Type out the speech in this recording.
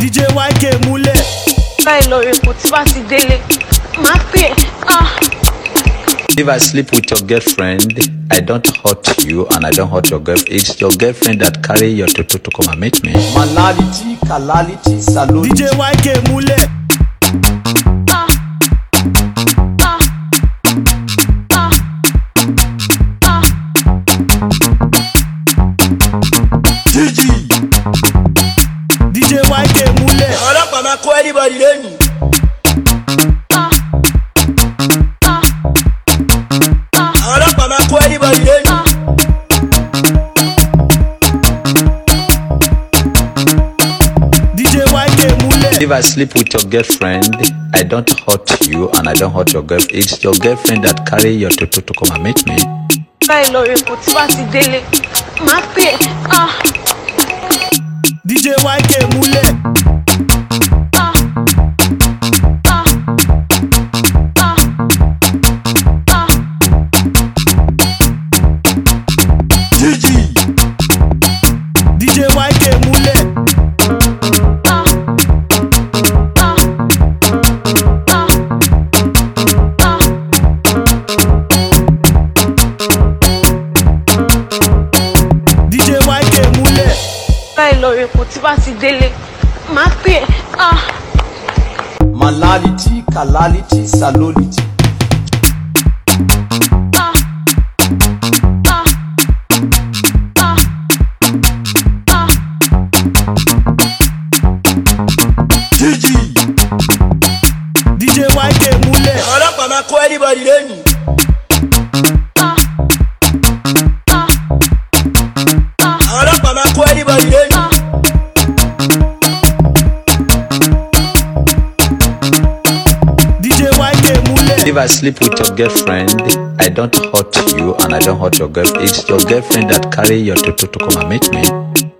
DJ YK múlẹ̀. Báyìí lọ rèpò tí bá ti délé, máa pè If I sleep with your girlfriend, I don't hurt you and I don't hurt your girlfriend. It's your girlfriend that carry your toto to come and meet me. Manality, kalality, salute. DJ YK múlẹ̀. DJ YK múlẹ̀. Ọlọ́pàá máa kó anybody lẹ́yìn. Ọlọ́pàá máa kó anybody lẹ́yìn. DJ YK múlẹ̀. If I sleep with your girlfriend, I don't hurt you and I don't hurt your girlfriend. It's your girlfriend that carry your toto to come and meet me. báyìí lọ rèpò tí bá ti délé, máa pè DJ YK múlẹ̀. DJ YK múlẹ̀. DJ YK múlẹ̀. báyìí lọ rèpò tí bá ti délé, máa pè Manality, kalality, salolity. DJ YK múlẹ̀. Ọlọ́pàá máa kó anybody lẹ́yìn. Ọlọ́pàá máa kó anybody lẹ́yìn. DJ YK múlẹ̀. If I sleep with your girlfriend, I don't hurt you and I don't hurt your girlfriend. It's your girlfriend that carry your toto to come and meet me.